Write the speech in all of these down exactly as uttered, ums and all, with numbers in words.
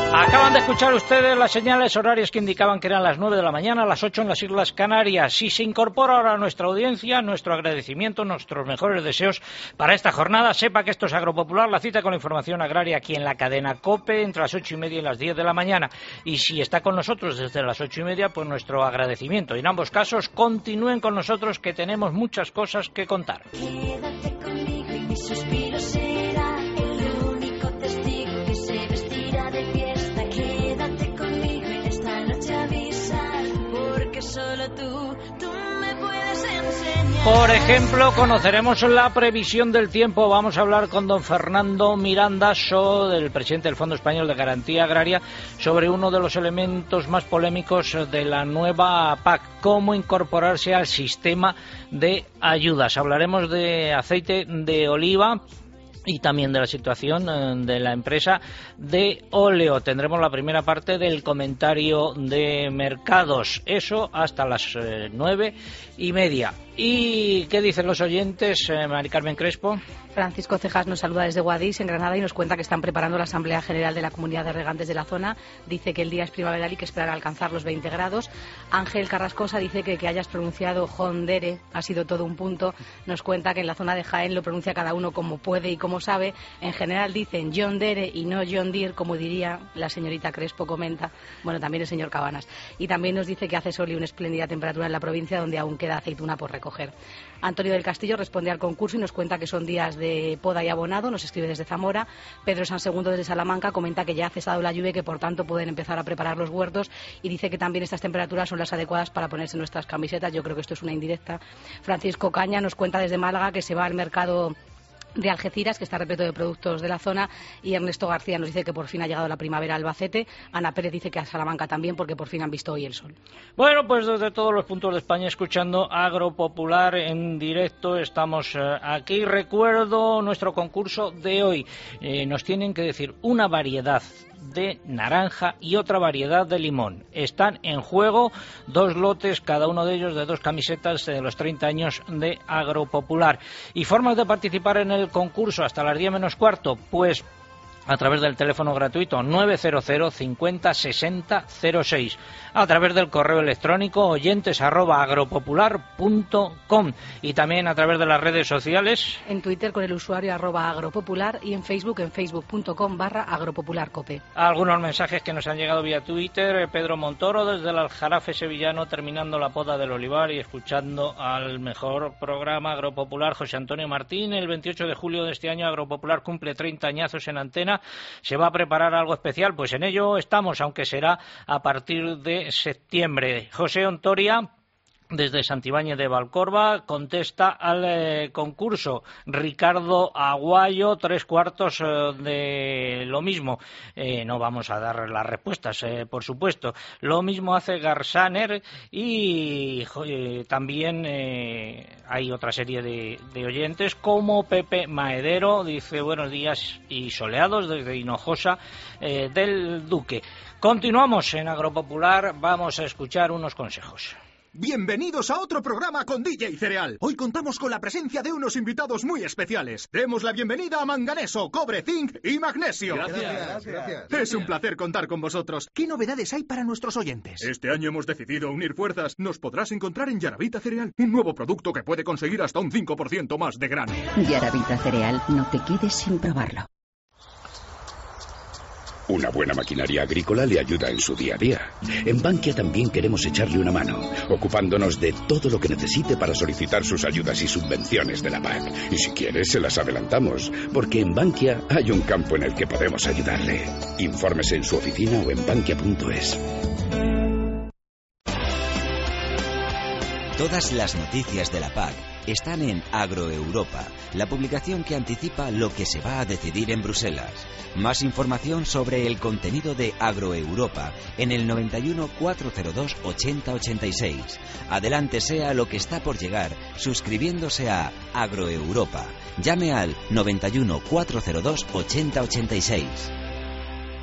Acaban de escuchar ustedes las señales horarias que indicaban que eran las nueve de la mañana, las ocho en las Islas Canarias. Si se incorpora ahora a nuestra audiencia, nuestro agradecimiento, nuestros mejores deseos para esta jornada. Sepa que esto es Agropopular, la cita con la información agraria aquí en la cadena COPE entre las ocho y media y las diez de la mañana. Y si está con nosotros desde las ocho y media, pues nuestro agradecimiento. Y en ambos casos, continúen con nosotros que tenemos muchas cosas que contar. Quédate conmigo y mi suspiro será el único testigo que se vestirá de fiesta. Quédate conmigo en esta noche avisar, porque solo tú, tú me puedes enseñar. Por ejemplo, conoceremos la previsión del tiempo. Vamos a hablar con don Fernando Miranda, del presidente del Fondo Español de Garantía Agraria, sobre uno de los elementos más polémicos de la nueva P A C, cómo incorporarse al sistema de ayudas. Hablaremos de aceite de oliva y también de la situación de la empresa de óleo. Tendremos la primera parte del comentario de mercados. Eso hasta las eh, nueve y media. ¿Y qué dicen los oyentes, eh, Mari Carmen Crespo? Francisco Cejas nos saluda desde Guadix, en Granada, y nos cuenta que están preparando la Asamblea General de la Comunidad de Regantes de la zona. Dice que el día es primaveral y que esperan alcanzar los veinte grados. Ángel Carrascosa dice que que hayas pronunciado Jondere ha sido todo un punto. Nos cuenta que en la zona de Jaén lo pronuncia cada uno como puede y como sabe. En general dicen John Dere y no John Deere, como diría la señorita Crespo, comenta. Bueno, también el señor Cabanas. Y también nos dice que hace sol y una espléndida temperatura en la provincia, donde aún queda aceituna por recoger. Antonio del Castillo responde al concurso y nos cuenta que son días de poda y abonado. Nos escribe desde Zamora. Pedro Sansegundo desde Salamanca comenta que ya ha cesado la lluvia y que por tanto pueden empezar a preparar los huertos, y dice que también estas temperaturas son las adecuadas para ponerse nuestras camisetas. Yo creo que esto es una indirecta. Francisco Caña nos cuenta desde Málaga que se va al mercado de Algeciras, que está repleto de productos de la zona, y Ernesto García nos dice que por fin ha llegado la primavera a Albacete. Ana Pérez dice que a Salamanca también, porque por fin han visto hoy el sol. Bueno, pues desde todos los puntos de España, escuchando Agropopular en directo, estamos eh, aquí. Recuerdo nuestro concurso de hoy. Eh, nos tienen que decir una variedad de naranja y otra variedad de limón. Están en juego dos lotes, cada uno de ellos de dos camisetas de los treinta años de Agropopular. Y formas de participar en el concurso hasta las diez menos cuarto, pues a través del teléfono gratuito nueve cero cero cincuenta sesenta cero seis, a través del correo electrónico oyentes arroba agropopular punto com, y también a través de las redes sociales. En Twitter con el usuario arroba agropopular, y en Facebook en facebook.com barra agropopularcope. Algunos mensajes que nos han llegado vía Twitter. Pedro Montoro desde el Aljarafe sevillano, terminando la poda del olivar y escuchando al mejor programa Agropopular. José Antonio Martín, el veintiocho de julio de este año Agropopular cumple treinta añazos en antena. ¿Se va a preparar algo especial? Pues en ello estamos, aunque será a partir de septiembre. José Ontoria, desde Santibáñez de Valcorba, contesta al eh, concurso. Ricardo Aguayo, tres cuartos eh, de lo mismo. Eh, no vamos a dar las respuestas, eh, por supuesto. Lo mismo hace Garsaner, y eh, también eh, hay otra serie de, de oyentes, como Pepe Maedero, dice buenos días y soleados desde Hinojosa eh, del Duque. Continuamos en Agropopular, vamos a escuchar unos consejos. Bienvenidos a otro programa con D J Cereal. Hoy contamos con la presencia de unos invitados muy especiales. Demos la bienvenida a manganeso, cobre, zinc y magnesio. Gracias, gracias, gracias. Es un placer contar con vosotros. ¿Qué novedades hay para nuestros oyentes? Este año hemos decidido unir fuerzas. Nos podrás encontrar en Yaravita Cereal, un nuevo producto que puede conseguir hasta un cinco por ciento más de grano. Yaravita Cereal, no te quedes sin probarlo. Una buena maquinaria agrícola le ayuda en su día a día. En Bankia también queremos echarle una mano, ocupándonos de todo lo que necesite para solicitar sus ayudas y subvenciones de la P A C. Y si quiere, se las adelantamos, porque en Bankia hay un campo en el que podemos ayudarle. Infórmese en su oficina o en bankia punto es. Todas las noticias de la P A C están en Agroeuropa, la publicación que anticipa lo que se va a decidir en Bruselas. Más información sobre el contenido de Agroeuropa en el noventa y uno, cuatrocientos dos, ochenta ochenta y seis. Adelántese a lo que está por llegar suscribiéndose a Agroeuropa. Llame al noventa y uno, cuatrocientos dos, ochenta ochenta y seis.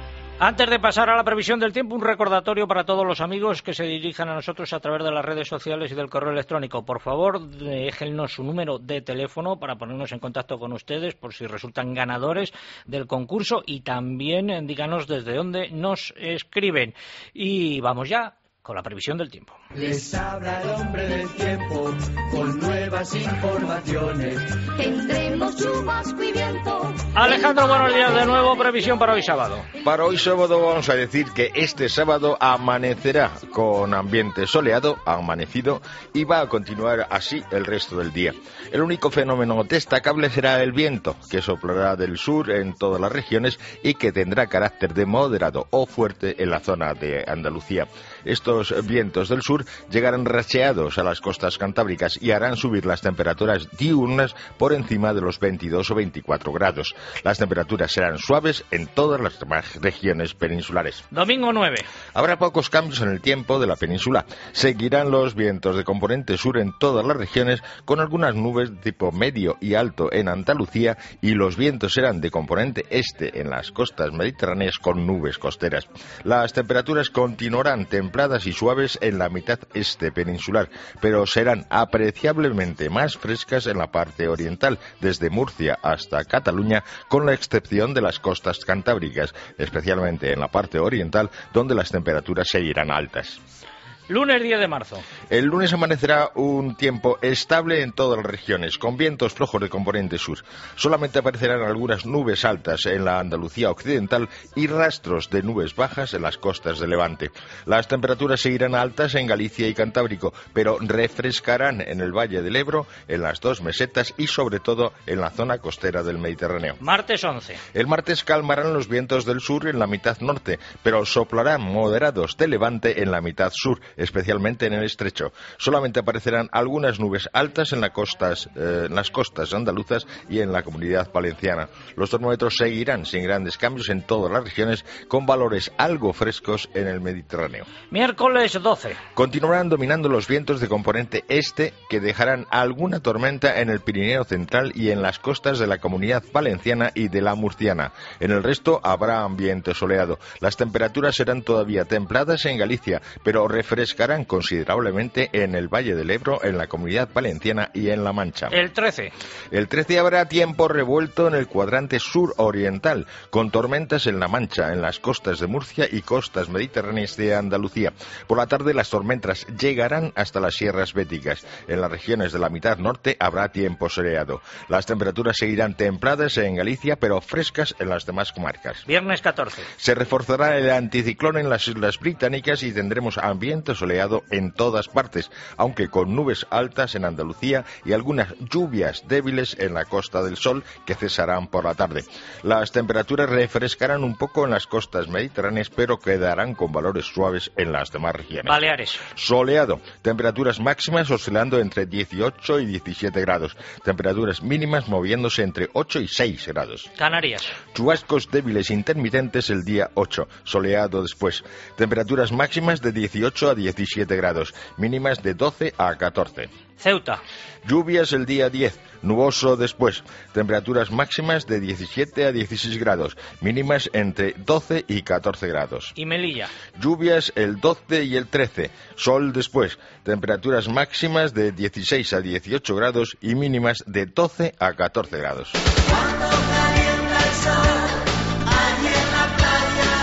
Antes de pasar a la previsión del tiempo, un recordatorio para todos los amigos que se dirijan a nosotros a través de las redes sociales y del correo electrónico. Por favor, déjennos su número de teléfono para ponernos en contacto con ustedes por si resultan ganadores del concurso y también díganos desde dónde nos escriben. Y vamos ya con la previsión del tiempo. Les habla el hombre del tiempo con nuevas informaciones. Tendremos chubasco y viento. Alejandro, buenos días de nuevo. Previsión para hoy sábado. Para hoy sábado vamos a decir que este sábado amanecerá con ambiente soleado, amanecido, y va a continuar así el resto del día. El único fenómeno destacable será el viento, que soplará del sur en todas las regiones y que tendrá carácter de moderado o fuerte en la zona de Andalucía. Estos vientos del sur llegarán racheados a las costas cantábricas y harán subir las temperaturas diurnas por encima de los veintidós o veinticuatro grados. Las temperaturas serán suaves en todas las demás regiones peninsulares. Domingo nueve. Habrá pocos cambios en el tiempo de la península. Seguirán los vientos de componente sur en todas las regiones, con algunas nubes de tipo medio y alto en Andalucía, y los vientos serán de componente este en las costas mediterráneas con nubes costeras. Las temperaturas continuarán templadas y suaves en la mitad este peninsular, pero serán apreciablemente más frescas en la parte oriental, desde Murcia hasta Cataluña, con la excepción de las costas cantábricas, especialmente en la parte oriental, donde las temperaturas seguirán altas. Lunes diez de marzo. El lunes amanecerá un tiempo estable en todas las regiones, con vientos flojos de componente sur. Solamente aparecerán algunas nubes altas en la Andalucía occidental y rastros de nubes bajas en las costas de Levante. Las temperaturas seguirán altas en Galicia y Cantábrico, pero refrescarán en el Valle del Ebro, en las dos mesetas y sobre todo en la zona costera del Mediterráneo. Martes once. El martes calmarán los vientos del sur en la mitad norte, pero soplarán moderados de levante en la mitad sur, especialmente en el estrecho. Solamente aparecerán algunas nubes altas en, la costas, eh, en las costas andaluzas y en la Comunidad Valenciana. Los termómetros seguirán sin grandes cambios en todas las regiones, con valores algo frescos en el Mediterráneo. Miércoles doce. Continuarán dominando los vientos de componente este, que dejarán alguna tormenta en el Pirineo central y en las costas de la Comunidad Valenciana y de la Murciana. En el resto habrá ambiente soleado. Las temperaturas serán todavía templadas en Galicia, pero refrescadas refrescarán considerablemente en el Valle del Ebro, en la Comunidad Valenciana y en La Mancha. El trece. El trece habrá tiempo revuelto en el cuadrante sur-oriental, con tormentas en La Mancha, en las costas de Murcia y costas mediterráneas de Andalucía. Por la tarde las tormentas llegarán hasta las sierras béticas. En las regiones de la mitad norte habrá tiempo soleado. Las temperaturas seguirán templadas en Galicia, pero frescas en las demás comarcas. Viernes catorce. Se reforzará el anticiclón en las Islas Británicas y tendremos ambiente soleado en todas partes, aunque con nubes altas en Andalucía y algunas lluvias débiles en la Costa del Sol, que cesarán por la tarde. Las temperaturas refrescarán un poco en las costas mediterráneas, pero quedarán con valores suaves en las demás regiones. Baleares. Soleado. Temperaturas máximas oscilando entre dieciocho y diecisiete grados. Temperaturas mínimas moviéndose entre ocho y seis grados. Canarias. Chubascos débiles intermitentes el día ocho. Soleado después. Temperaturas máximas de dieciocho a diecisiete grados. Mínimas de doce a catorce. Ceuta. Lluvias el día diez, nuboso después. Temperaturas máximas de diecisiete a dieciséis grados, mínimas entre doce y catorce grados. Y Melilla. Lluvias el doce y el trece, sol después. Temperaturas máximas de dieciséis a dieciocho grados y mínimas de doce a catorce grados. Cuando calienta el sol, allí en la playa,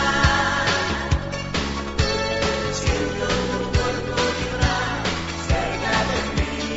siento tu cuerpo vibrar cerca de mí.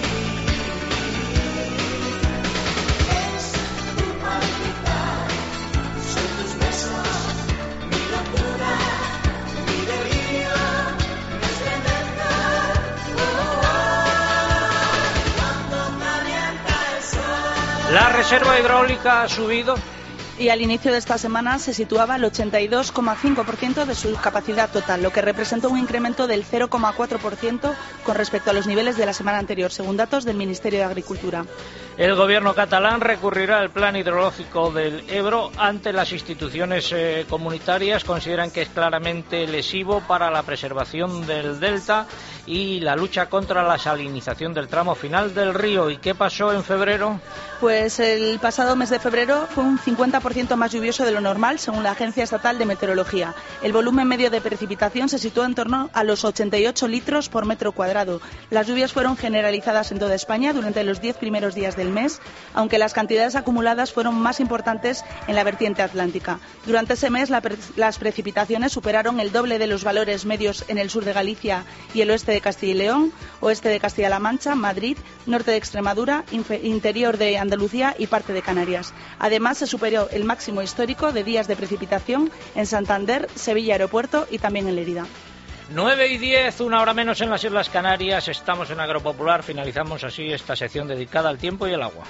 Es tu palpitar, son tus besos, mi locura, mi delirio, me estremezco. Oh, oh, cuando calienta el sol. La reserva hidráulica ha subido. Y al inicio de esta semana se situaba al ochenta y dos coma cinco por ciento de su capacidad total, lo que representó un incremento del cero coma cuatro por ciento con respecto a los niveles de la semana anterior, según datos del Ministerio de Agricultura. El gobierno catalán recurrirá al plan hidrológico del Ebro ante las instituciones eh, comunitarias. Consideran que es claramente lesivo para la preservación del delta y la lucha contra la salinización del tramo final del río. ¿Y qué pasó en febrero? Pues el pasado mes de febrero fue un cincuenta por ciento más lluvioso de lo normal, según la Agencia Estatal de Meteorología. El volumen medio de precipitación se situó en torno a los ochenta y ocho litros por metro cuadrado. Las lluvias fueron generalizadas en toda España durante los diez primeros días del mes, aunque las cantidades acumuladas fueron más importantes en la vertiente atlántica. Durante ese mes la pre las precipitaciones superaron el doble de los valores medios en el sur de Galicia y el oeste de Castilla y León, oeste de Castilla-La Mancha, Madrid, norte de Extremadura, interior de Andalucía y parte de Canarias. Además, se superó el máximo histórico de días de precipitación en Santander, Sevilla Aeropuerto y también en Lérida. nueve y diez, una hora menos en las Islas Canarias. Estamos en Agropopular. Finalizamos así esta sección dedicada al tiempo y el agua.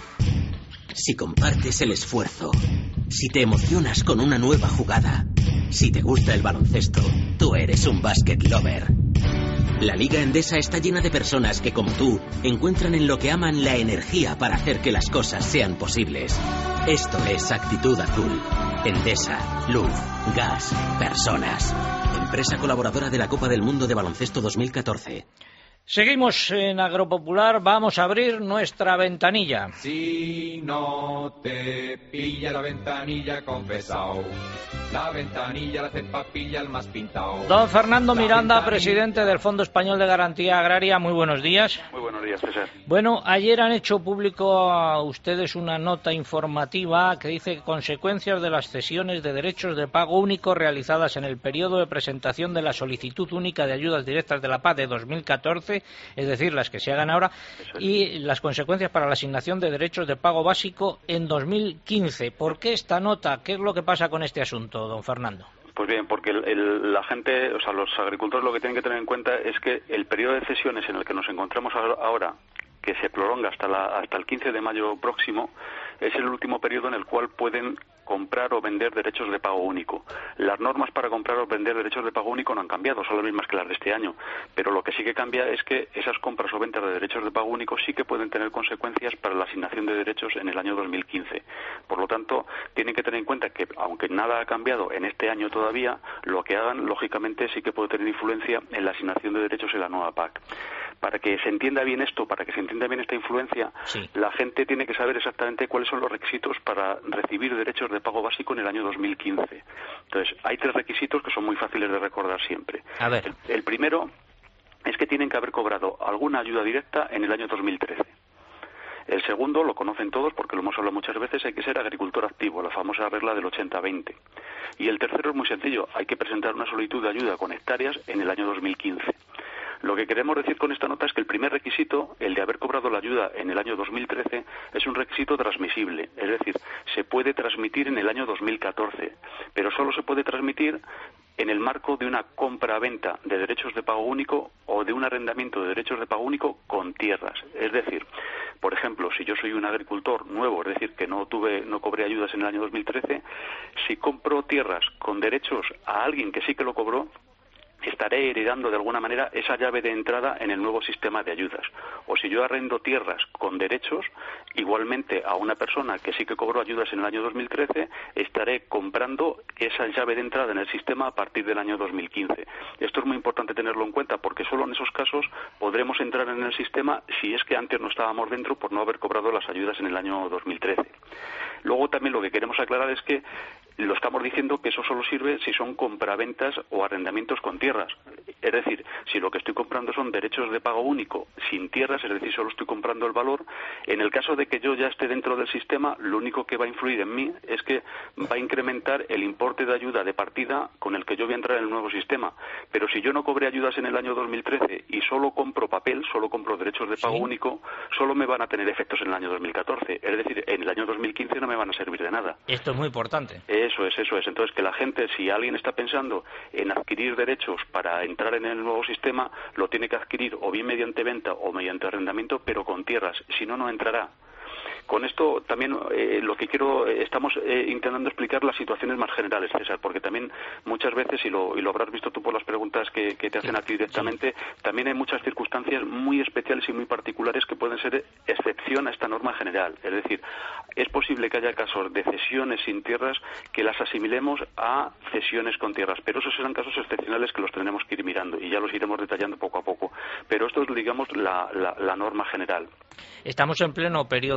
Si compartes el esfuerzo, si te emocionas con una nueva jugada, si te gusta el baloncesto, tú eres un basket lover. La Liga Endesa está llena de personas que, como tú, encuentran en lo que aman la energía para hacer que las cosas sean posibles. Esto es Actitud Azul. Endesa, luz, gas, personas. Empresa colaboradora de la Copa del Mundo de Baloncesto dos mil catorce. Seguimos en Agropopular, vamos a abrir nuestra ventanilla. Si no te pilla la ventanilla, confesao. La ventanilla la cepa pilla el más pintao. Don Fernando La Miranda, ventanilla... presidente del Fondo Español de Garantía Agraria, muy buenos días. Muy buenos días, César. Bueno, ayer han hecho público a ustedes una nota informativa que dice que consecuencias de las cesiones de derechos de pago único realizadas en el periodo de presentación de la solicitud única de ayudas directas de la P A C de dos mil catorce, es decir, las que se hagan ahora, y las consecuencias para la asignación de derechos de pago básico en dos mil quince. ¿Por qué esta nota? ¿Qué es lo que pasa con este asunto, don Fernando? Pues bien, porque el, el, la gente, o sea, los agricultores lo que tienen que tener en cuenta es que el periodo de cesiones en el que nos encontramos ahora, que se prolonga hasta, la, hasta el quince de mayo próximo, es el último periodo en el cual pueden comprar o vender derechos de pago único. Las normas para comprar o vender derechos de pago único no han cambiado, son las mismas que las de este año, pero lo que sí que cambia es que esas compras o ventas de derechos de pago único sí que pueden tener consecuencias para la asignación de derechos en el año dos mil quince. Por lo tanto, tienen que tener en cuenta que, aunque nada ha cambiado en este año todavía, lo que hagan, lógicamente, sí que puede tener influencia en la asignación de derechos en la nueva P A C. Para que se entienda bien esto, para que se entienda bien esta influencia, sí. La gente tiene que saber exactamente cuáles son los requisitos para recibir derechos de pago básico en el año dos mil quince. Entonces, hay tres requisitos que son muy fáciles de recordar siempre. A ver. El, el primero es que tienen que haber cobrado alguna ayuda directa en el año dos mil trece. El segundo, lo conocen todos porque lo hemos hablado muchas veces, hay que ser agricultor activo, la famosa regla del ochenta veinte. Y el tercero es muy sencillo, hay que presentar una solicitud de ayuda con hectáreas en el año dos mil quince. Lo que queremos decir con esta nota es que el primer requisito, el de haber cobrado la ayuda en el año dos mil trece, es un requisito transmisible, es decir, se puede transmitir en el año dos mil catorce, pero solo se puede transmitir en el marco de una compra-venta de derechos de pago único o de un arrendamiento de derechos de pago único con tierras. Es decir, por ejemplo, si yo soy un agricultor nuevo, es decir, que no tuve, no cobré ayudas en el año dos mil trece, si compro tierras con derechos a alguien que sí que lo cobró, estaré heredando de alguna manera esa llave de entrada en el nuevo sistema de ayudas. O si yo arrendo tierras con derechos, igualmente a una persona que sí que cobró ayudas en el año dos mil trece, estaré comprando esa llave de entrada en el sistema a partir del año dos mil quince. Esto es muy importante tenerlo en cuenta porque solo en esos casos podremos entrar en el sistema si es que antes no estábamos dentro por no haber cobrado las ayudas en el año dos mil trece. Luego también lo que queremos aclarar es que lo estamos diciendo que eso solo sirve si son compraventas o arrendamientos con tierras. Es decir, si lo que estoy comprando son derechos de pago único sin tierras, es decir, solo estoy comprando el valor, en el caso de que yo ya esté dentro del sistema, lo único que va a influir en mí es que va a incrementar el importe de ayuda de partida con el que yo voy a entrar en el nuevo sistema. Pero si yo no cobré ayudas en el año dos mil trece y solo compro papel, solo compro derechos de pago ¿Sí? único, solo me van a tener efectos en el año dos mil catorce. Es decir, en el año dos mil quince no me van a servir de nada. Esto es muy importante. Eso es, eso es. Entonces, que la gente, si alguien está pensando en adquirir derechos para entrar en el nuevo sistema, lo tiene que adquirir o bien mediante venta o mediante arrendamiento, pero con tierras. Si no, no entrará. Con esto también eh, lo que quiero, eh, estamos eh, intentando explicar las situaciones más generales, César, porque también muchas veces, y lo, y lo habrás visto tú por las preguntas que, que te hacen a ti directamente, sí. También hay muchas circunstancias muy especiales y muy particulares que pueden ser excepción a esta norma general. Es decir, es posible que haya casos de cesiones sin tierras que las asimilemos a cesiones con tierras, pero esos serán casos excepcionales que los tenemos que ir mirando y ya los iremos detallando poco a poco. Pero esto es, digamos, la, la, la norma general. Estamos en pleno periodo de lío.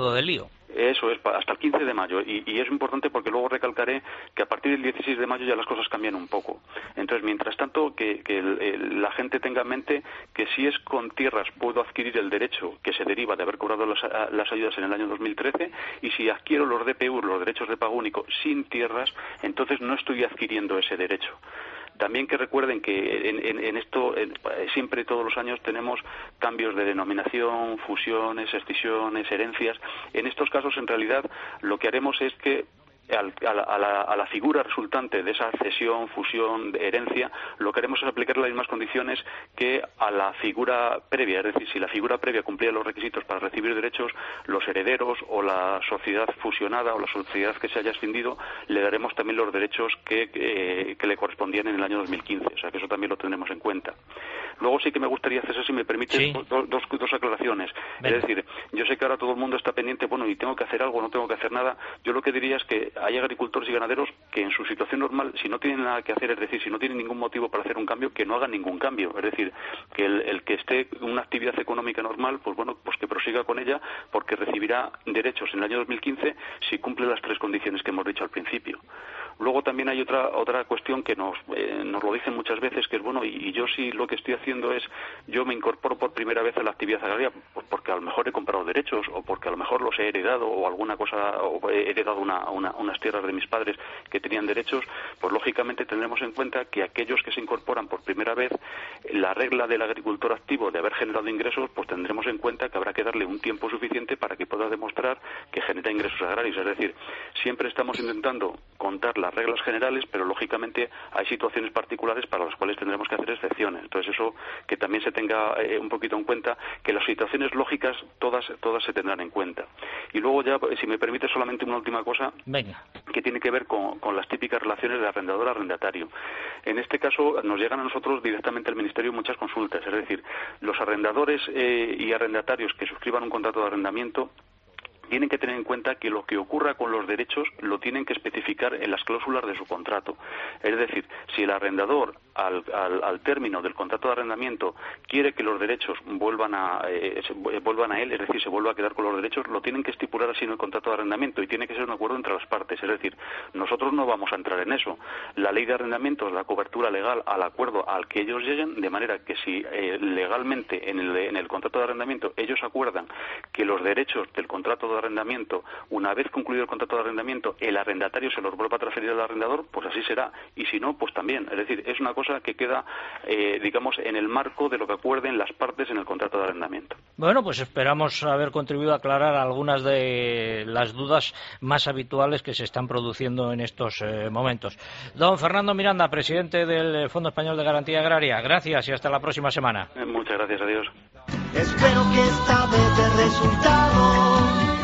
mayo. Eso es, hasta el quince de mayo, y, y es importante porque luego recalcaré que a partir del dieciséis de mayo ya las cosas cambian un poco. Entonces, mientras tanto, que, que el, el, la gente tenga en mente que si es con tierras puedo adquirir el derecho que se deriva de haber cobrado las, las ayudas en el año dos mil trece, y si adquiero los D P U, los derechos de pago único, sin tierras, entonces no estoy adquiriendo ese derecho. También que recuerden que en, en, en esto en, siempre todos los años tenemos cambios de denominación, fusiones, escisiones, herencias. En estos casos, en realidad, lo que haremos es que Al, a, la, a, la, a la figura resultante de esa cesión, fusión, de herencia, lo que haremos es aplicar las mismas condiciones que a la figura previa. Es decir, si la figura previa cumplía los requisitos para recibir derechos, los herederos o la sociedad fusionada o la sociedad que se haya escindido, le daremos también los derechos que, que, que le correspondían en el año dos mil quince. O sea, que eso también lo tendremos en cuenta. Luego sí que me gustaría hacer, si me permite, sí. dos, dos, dos aclaraciones. Venga. Es decir, yo sé que ahora todo el mundo está pendiente, bueno, y tengo que hacer algo, no tengo que hacer nada. Yo lo que diría es que hay agricultores y ganaderos que en su situación normal, si no tienen nada que hacer, es decir, si no tienen ningún motivo para hacer un cambio, que no hagan ningún cambio. Es decir, que el, el que esté en una actividad económica normal, pues bueno, pues que prosiga con ella, porque recibirá derechos en el año dos mil quince si cumple las tres condiciones que hemos dicho al principio. Luego también hay otra otra cuestión que nos eh, nos lo dicen muchas veces, que es bueno, y, y yo sí lo que estoy haciendo es, yo me incorporo por primera vez a la actividad agraria, pues porque a lo mejor he comprado derechos, o porque a lo mejor los he heredado, o alguna cosa, o he heredado una, una, unas tierras de mis padres que tenían derechos, pues lógicamente tendremos en cuenta que aquellos que se incorporan por primera vez, la regla del agricultor activo de haber generado ingresos, pues tendremos en cuenta que habrá que darle un tiempo suficiente para que pueda demostrar que genera ingresos agrarios. Es decir, siempre estamos intentando contar las reglas generales, pero lógicamente hay situaciones particulares para las cuales tendremos que hacer excepciones. Entonces eso que también se tenga eh, un poquito en cuenta, que las situaciones lógicas todas todas se tendrán en cuenta. Y luego ya, si me permite solamente una última cosa, venga, que tiene que ver con, con las típicas relaciones de arrendador-arrendatario. En este caso nos llegan a nosotros directamente al Ministerio muchas consultas, es decir, los arrendadores eh, y arrendatarios que suscriban un contrato de arrendamiento tienen que tener en cuenta que lo que ocurra con los derechos lo tienen que especificar en las cláusulas de su contrato. Es decir, si el arrendador al, al, al término del contrato de arrendamiento quiere que los derechos vuelvan a eh, se, vuelvan a él, es decir, se vuelva a quedar con los derechos, lo tienen que estipular así en el contrato de arrendamiento y tiene que ser un acuerdo entre las partes. Es decir, nosotros no vamos a entrar en eso. La ley de arrendamiento es la cobertura legal al acuerdo al que ellos lleguen, de manera que si eh, legalmente en el, en el contrato de arrendamiento ellos acuerdan que los derechos del contrato de arrendamiento, una vez concluido el contrato de arrendamiento, el arrendatario se los vuelva a transferir al arrendador, pues así será. Y si no, pues también. Es decir, es una cosa que queda, eh, digamos, en el marco de lo que acuerden las partes en el contrato de arrendamiento. Bueno, pues esperamos haber contribuido a aclarar algunas de las dudas más habituales que se están produciendo en estos eh, momentos. Don Fernando Miranda, presidente del Fondo Español de Garantía Agraria, gracias y hasta la próxima semana. Eh, muchas gracias, adiós. Espero que esta vez dé resultado,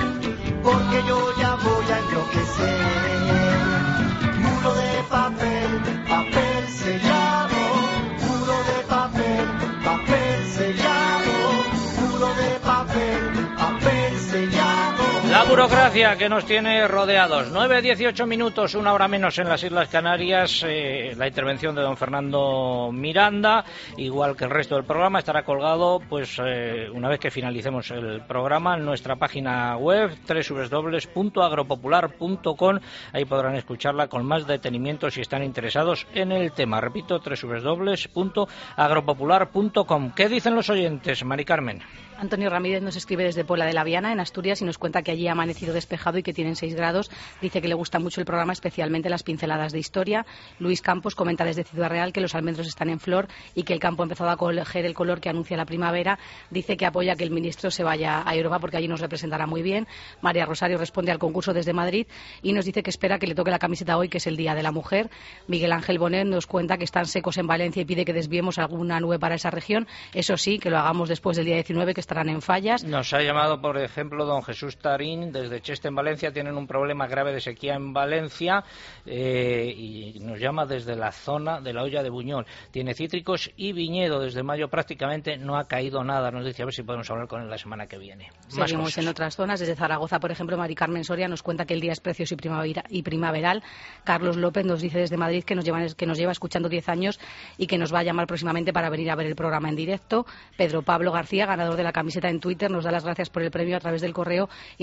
porque yo ya voy a enloquecer. Muro de papel, papel sellado, muro de papel, papel sellado, muro de papel, papel sellado. La burocracia que nos tiene rodeados. nueve dieciocho minutos, una hora menos en las Islas Canarias. Eh, la intervención de don Fernando Miranda, igual que el resto del programa, estará colgado pues eh, una vez que finalicemos el programa en nuestra página web doble u doble u doble u punto agropopular punto com. Ahí podrán escucharla con más detenimiento si están interesados en el tema. Repito, doble u doble u doble u punto agropopular punto com. ¿Qué dicen los oyentes, Mari Carmen? Antonio Ramírez nos escribe desde Puebla de la Viana, en Asturias, y nos cuenta que allí ha amanecido despejado y que tienen seis grados. Dice que le gusta mucho el programa, especialmente las pinceladas de historia. Luis Campos comenta desde Ciudad Real que los almendros están en flor y que el campo ha empezado a coger el color que anuncia la primavera. Dice que apoya que el ministro se vaya a Europa porque allí nos representará muy bien. María Rosario responde al concurso desde Madrid y nos dice que espera que le toque la camiseta hoy, que es el Día de la Mujer. Miguel Ángel Bonet nos cuenta que están secos en Valencia y pide que desviemos alguna nube para esa región. Eso sí, que lo hagamos después del día diecinueve, que estarán en fallas. Nos ha llamado, por ejemplo, don Jesús Tarín desde Cheste, en Valencia. Tienen un problema grave de sequía en Valencia eh, y nos llama desde la zona de la Hoya de Buñol. Tiene cítricos y viñedo. Desde mayo prácticamente no ha caído nada. Nos dice a ver si podemos hablar con él la semana que viene. Más Seguimos cosas. En otras zonas. Desde Zaragoza, por ejemplo, Mari Carmen Soria nos cuenta que el día es precioso y, primavera, y primaveral. Carlos López nos dice desde Madrid que nos, llevan, que nos lleva escuchando diez años y que nos va a llamar próximamente para venir a ver el programa en directo. Pedro Pablo García, ganador de la camiseta en Twitter, nos da las gracias por el premio a través del correo y nos dice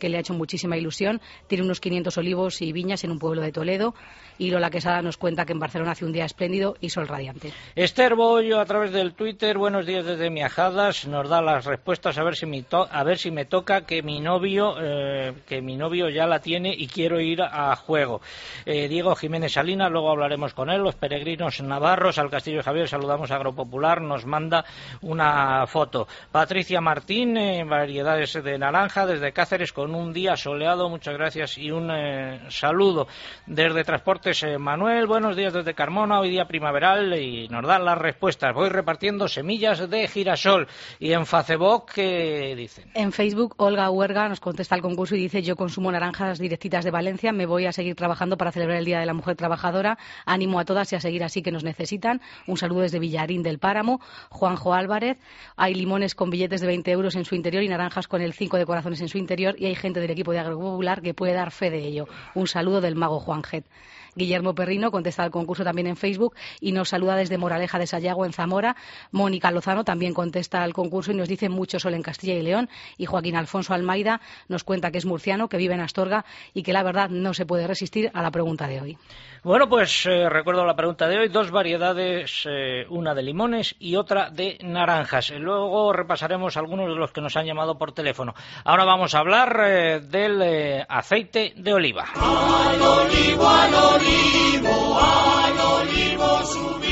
que le ha hecho muchísima ilusión. Tiene unos quinientos olivos y viñas en un pueblo de Toledo. Y Lola Quesada nos cuenta que en Barcelona hace un día espléndido y sol radiante. Esther Bollo, a través del Twitter, buenos días desde Miajadas, nos da las respuestas a ver si me, to a ver si me toca que mi novio eh, que mi novio ya la tiene y quiero ir a juego. Eh, Diego Jiménez Salinas, luego hablaremos con él. Los peregrinos navarros al Castillo de Javier, saludamos a Agropopular, nos manda una foto. Patricia Martín, eh, variedades de naranja desde Cáceres con un día soleado, muchas gracias y un eh, saludo. Desde Transportes eh, Manuel, buenos días desde Carmona, hoy día primaveral, y nos dan las respuestas. Voy repartiendo semillas de girasol. Y en Facebook, ¿qué dicen? En Facebook, Olga Huerga nos contesta al concurso y dice: yo consumo naranjas directitas de Valencia, me voy a seguir trabajando para celebrar el Día de la Mujer Trabajadora. Ánimo a todas y a seguir así, que nos necesitan. Un saludo desde Villarín del Páramo. Juanjo Álvarez, hay limones con billetes de veinte euros en su interior y naranjas con el cinco de corazones en su interior, y hay gente del equipo de Agropopular que puede dar fe de ello. Un saludo del mago Juanjet. Guillermo Perrino contesta al concurso también en Facebook y nos saluda desde Moraleja de Sayago, en Zamora. Mónica Lozano también contesta al concurso y nos dice mucho sol en Castilla y León. Y Joaquín Alfonso Almeida nos cuenta que es murciano, que vive en Astorga y que la verdad no se puede resistir a la pregunta de hoy. Bueno, pues eh, recuerdo la pregunta de hoy, dos variedades, eh, una de limones y otra de naranjas. Luego repasaremos algunos de los que nos han llamado por teléfono. Ahora vamos a hablar eh, del eh, aceite de oliva. Al olivo, al olivo, al olivo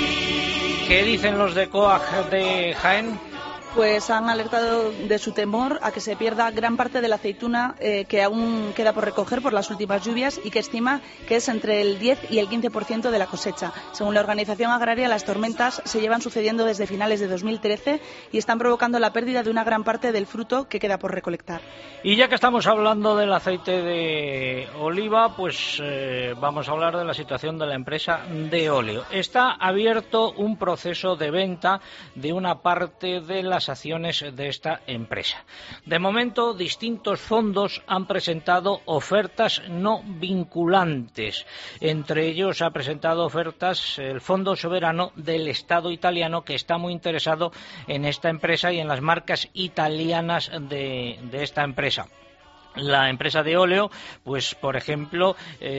subir. ¿Qué dicen los de COAG de Jaén? Pues han alertado de su temor a que se pierda gran parte de la aceituna eh, que aún queda por recoger por las últimas lluvias y que estima que es entre el diez y el quince por ciento de la cosecha. Según la organización agraria, las tormentas se llevan sucediendo desde finales de dos mil trece y están provocando la pérdida de una gran parte del fruto que queda por recolectar. Y ya que estamos hablando del aceite de oliva, pues eh, vamos a hablar de la situación de la empresa de óleo. Está abierto un proceso de venta de una parte de las acciones de esta empresa. De momento, distintos fondos han presentado ofertas no vinculantes. Entre ellos ha presentado ofertas el Fondo Soberano del Estado italiano, que está muy interesado en esta empresa y en las marcas italianas de, de esta empresa. La empresa de óleo, pues por ejemplo,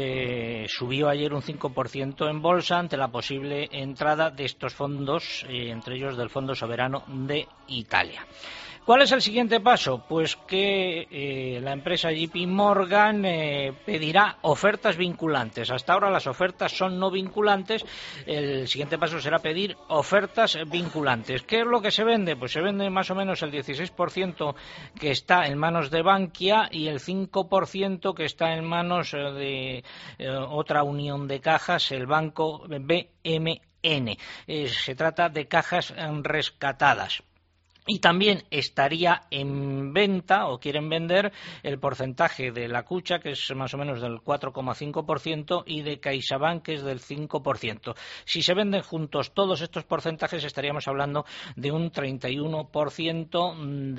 eh, subió ayer un cinco por ciento en bolsa ante la posible entrada de estos fondos, eh, entre ellos del Fondo Soberano de Italia. ¿Cuál es el siguiente paso? Pues que eh, la empresa J P Morgan eh, pedirá ofertas vinculantes. Hasta ahora las ofertas son no vinculantes. El siguiente paso será pedir ofertas vinculantes. ¿Qué es lo que se vende? Pues se vende más o menos el dieciséis por ciento que está en manos de Bankia y el cinco por ciento que está en manos de eh, otra unión de cajas, el banco B M N. Eh, se trata de cajas rescatadas. Y también estaría en venta, o quieren vender, el porcentaje de la Cucha, que es más o menos del cuatro coma cinco por ciento, y de CaixaBank, que es del cinco por ciento. Si se venden juntos todos estos porcentajes, estaríamos hablando de un treinta y uno por ciento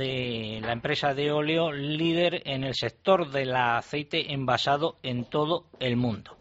de la empresa de óleo líder en el sector del aceite envasado en todo el mundo.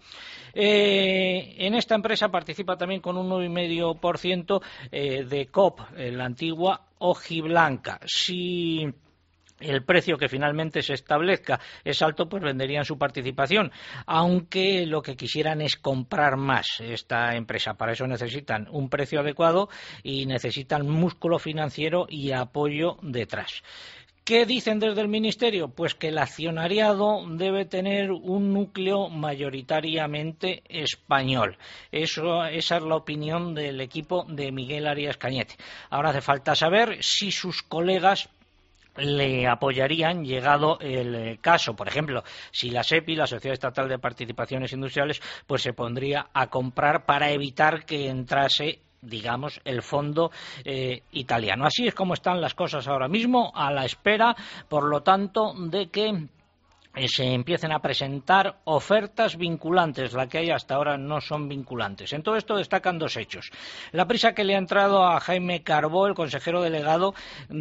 Eh, en esta empresa participa también con un nueve coma cinco por ciento eh, de C O P, eh, la antigua Ojiblanca. Si el precio que finalmente se establezca es alto, pues venderían su participación, aunque lo que quisieran es comprar más esta empresa. Para eso necesitan un precio adecuado y necesitan músculo financiero y apoyo detrás. ¿Qué dicen desde el Ministerio? Pues que el accionariado debe tener un núcleo mayoritariamente español. Eso, esa es la opinión del equipo de Miguel Arias Cañete. Ahora hace falta saber si sus colegas le apoyarían llegado el caso. Por ejemplo, si la SEPI, la Sociedad Estatal de Participaciones Industriales, pues se pondría a comprar para evitar que entrase, digamos, el fondo eh, italiano. Así es como están las cosas ahora mismo, a la espera, por lo tanto, de que se empiecen a presentar ofertas vinculantes. La que hay hasta ahora no son vinculantes. En todo esto destacan dos hechos. La prisa que le ha entrado a Jaime Carbó, el consejero delegado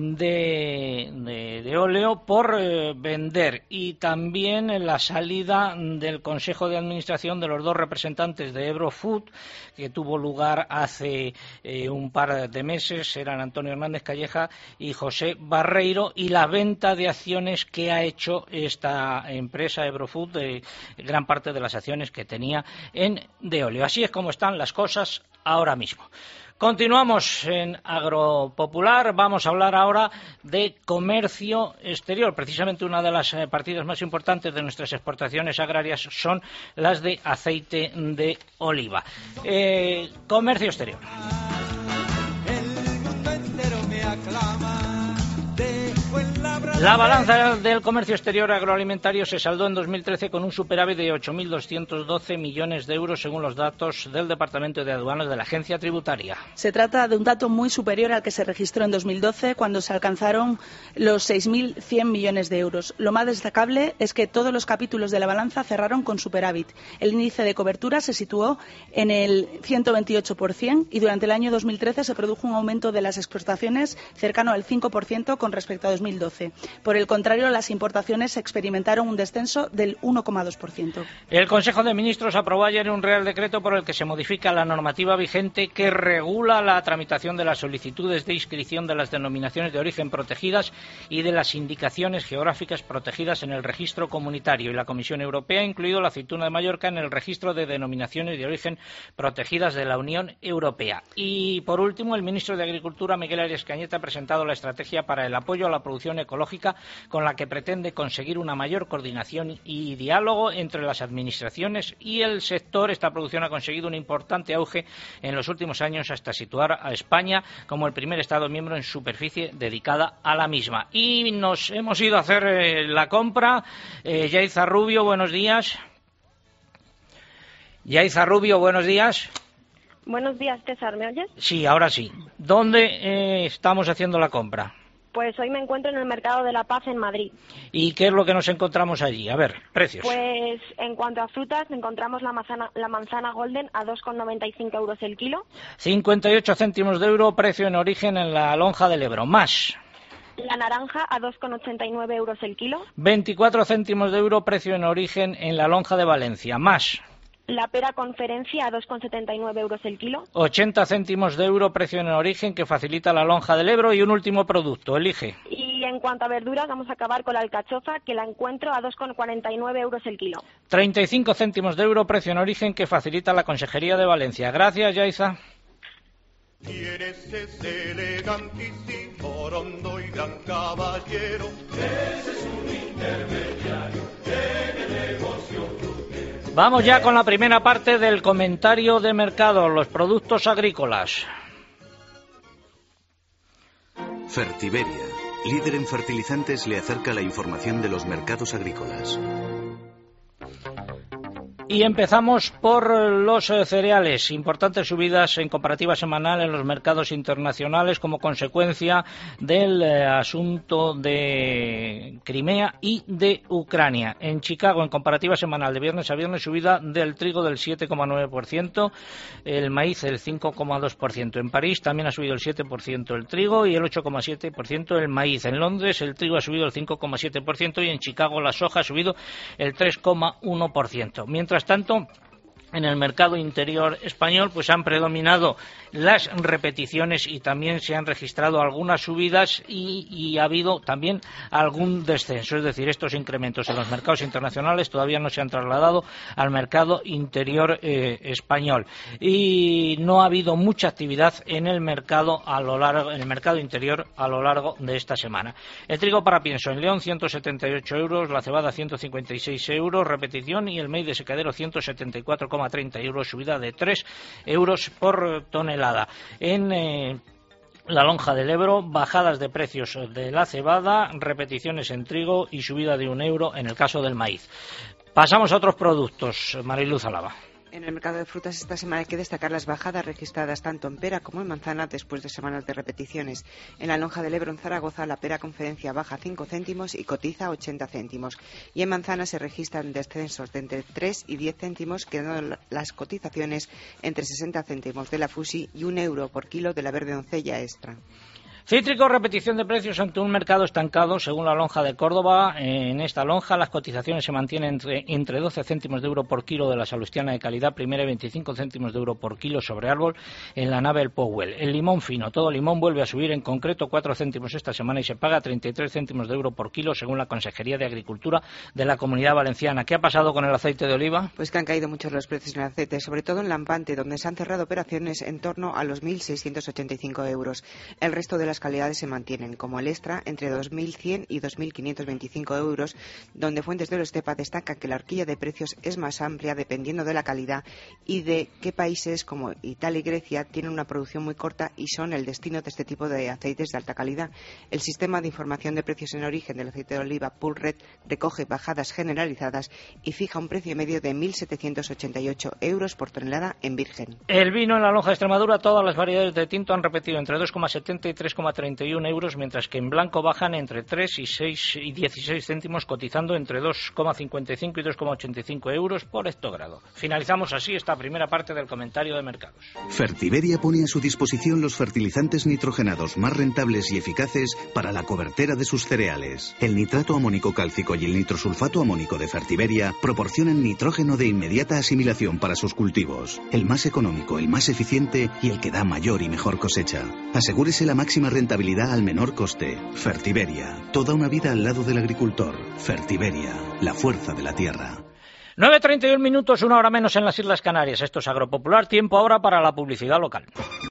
de, de, de óleo, por eh, vender, y también la salida del Consejo de Administración de los dos representantes de Ebro Food, que tuvo lugar hace eh, un par de meses. Eran Antonio Hernández Calleja y José Barreiro, y la venta de acciones que ha hecho esta la empresa Ebrofood de gran parte de las acciones que tenía en Deolio. Así es como están las cosas ahora mismo. Continuamos en Agropopular. Vamos a hablar ahora de comercio exterior. Precisamente una de las partidas más importantes de nuestras exportaciones agrarias son las de aceite de oliva. Eh, comercio exterior. La balanza del comercio exterior agroalimentario se saldó en dos mil trece con un superávit de ocho mil doscientos doce millones de euros según los datos del Departamento de Aduanas de la Agencia Tributaria. Se trata de un dato muy superior al que se registró en dos mil doce cuando se alcanzaron los seis mil cien millones de euros. Lo más destacable es que todos los capítulos de la balanza cerraron con superávit. El índice de cobertura se situó en el ciento veintiocho por ciento y durante el año dos mil trece se produjo un aumento de las exportaciones cercano al cinco por ciento con respecto a dos mil doce. Por el contrario, las importaciones experimentaron un descenso del uno coma dos por ciento. El Consejo de Ministros aprobó ayer un Real Decreto por el que se modifica la normativa vigente que regula la tramitación de las solicitudes de inscripción de las denominaciones de origen protegidas y de las indicaciones geográficas protegidas en el registro comunitario. Y la Comisión Europea ha incluido la aceituna de Mallorca en el registro de denominaciones de origen protegidas de la Unión Europea. Y, por último, el ministro de Agricultura, Miguel Arias Cañete, ha presentado la estrategia para el apoyo a la producción ecológica con la que pretende conseguir una mayor coordinación y diálogo entre las administraciones y el sector. Esta producción ha conseguido un importante auge en los últimos años hasta situar a España como el primer Estado miembro en superficie dedicada a la misma. Y nos hemos ido a hacer eh, la compra. Eh, Yaiza Rubio, buenos días. Yaiza Rubio, buenos días. Buenos días, César, ¿me oyes? Sí, ahora sí. ¿Dónde eh, estamos haciendo la compra? Pues hoy me encuentro en el Mercado de la Paz en Madrid. ¿Y qué es lo que nos encontramos allí? A ver, precios. Pues en cuanto a frutas, encontramos la manzana, la manzana Golden a dos con noventa y cinco euros el kilo. cincuenta y ocho céntimos de euro, precio en origen en la lonja del Ebro. Más. La naranja a dos con ochenta y nueve euros el kilo. veinticuatro céntimos de euro, precio en origen en la lonja de Valencia. Más. La pera conferencia a dos con setenta y nueve euros el kilo. ochenta céntimos de euro, precio en origen que facilita la lonja del Ebro. Y un último producto, elige. Y en cuanto a verduras, vamos a acabar con la alcachofa, que la encuentro a dos con cuarenta y nueve euros el kilo. treinta y cinco céntimos de euro, precio en origen que facilita la Consejería de Valencia. Gracias, Yaiza. ¿Quieres ese elegantísimo, rondo y gran caballero? Ese es un intermediario en el negocio. Vamos ya con la primera parte del comentario de mercado, los productos agrícolas. Fertiberia, líder en fertilizantes, le acerca la información de los mercados agrícolas. Y empezamos por los cereales. Importantes subidas en comparativa semanal en los mercados internacionales como consecuencia del eh, asunto de Crimea y de Ucrania. En Chicago, en comparativa semanal de viernes a viernes, subida del trigo del siete coma nueve por ciento, el maíz el cinco coma dos por ciento. En París también ha subido el siete por ciento el trigo y el ocho coma siete por ciento el maíz. En Londres el trigo ha subido el cinco coma siete por ciento y en Chicago la soja ha subido el tres coma uno por ciento. Mientras tanto, en el mercado interior español pues han predominado las repeticiones y también se han registrado algunas subidas y, y ha habido también algún descenso. Es decir, estos incrementos en los mercados internacionales todavía no se han trasladado al mercado interior eh, español. Y no ha habido mucha actividad en el mercado a lo largo, en el mercado interior a lo largo de esta semana. El trigo para pienso en León ciento setenta y ocho euros, la cebada ciento cincuenta y seis euros, repetición, y el maíz de secadero ciento setenta y cuatro coma treinta euros, subida de tres euros por tonelada. En eh, la lonja del Ebro, bajadas de precios de la cebada, repeticiones en trigo y subida de un euro en el caso del maíz. Pasamos a otros productos. Mariluz Alaba. En el mercado de frutas esta semana hay que destacar las bajadas registradas tanto en pera como en manzana después de semanas de repeticiones. En la lonja del Ebro en Zaragoza la pera conferencia baja cinco céntimos y cotiza ochenta céntimos. Y en manzana se registran descensos de entre tres y diez céntimos, quedando las cotizaciones entre sesenta céntimos de la Fusi y un euro por kilo de la verde doncella extra. Cítricos, repetición de precios ante un mercado estancado, según la lonja de Córdoba. En esta lonja las cotizaciones se mantienen entre, entre doce céntimos de euro por kilo de la salustiana de calidad primera y veinticinco céntimos de euro por kilo sobre árbol en la nave El Powell. El limón fino, todo limón, vuelve a subir, en concreto cuatro céntimos esta semana y se paga treinta y tres céntimos de euro por kilo, según la Consejería de Agricultura de la Comunidad Valenciana. ¿Qué ha pasado con el aceite de oliva? Pues que han caído muchos los precios en el aceite, sobre todo en Lampante, donde se han cerrado operaciones en torno a los mil seiscientos ochenta y cinco euros. El resto de las calidades se mantienen, como el extra, entre dos mil cien y dos mil quinientos veinticinco euros, donde fuentes de Estepa destacan que la horquilla de precios es más amplia dependiendo de la calidad y de qué países como Italia y Grecia tienen una producción muy corta y son el destino de este tipo de aceites de alta calidad. El sistema de información de precios en origen del aceite de oliva Pulred recoge bajadas generalizadas y fija un precio medio de mil setecientos ochenta y ocho euros por tonelada en virgen. El vino en la lonja de Extremadura, todas las variedades de tinto han repetido entre dos coma setenta y tres coma treinta y uno euros, mientras que en blanco bajan entre tres y seis y dieciséis céntimos, cotizando entre dos coma cincuenta y cinco y dos coma ochenta y cinco euros por hectogrado. Finalizamos así esta primera parte del comentario de mercados. Fertiberia pone a su disposición los fertilizantes nitrogenados más rentables y eficaces para la cobertera de sus cereales. El nitrato amónico cálcico y el nitrosulfato amónico de Fertiberia proporcionan nitrógeno de inmediata asimilación para sus cultivos. El más económico, el más eficiente y el que da mayor y mejor cosecha. Asegúrese la máxima rentabilidad al menor coste. Fertiberia, toda una vida al lado del agricultor. Fertiberia, la fuerza de la tierra. nueve treinta y uno minutos, una hora menos en las Islas Canarias. Esto es Agropopular, tiempo ahora para la publicidad local.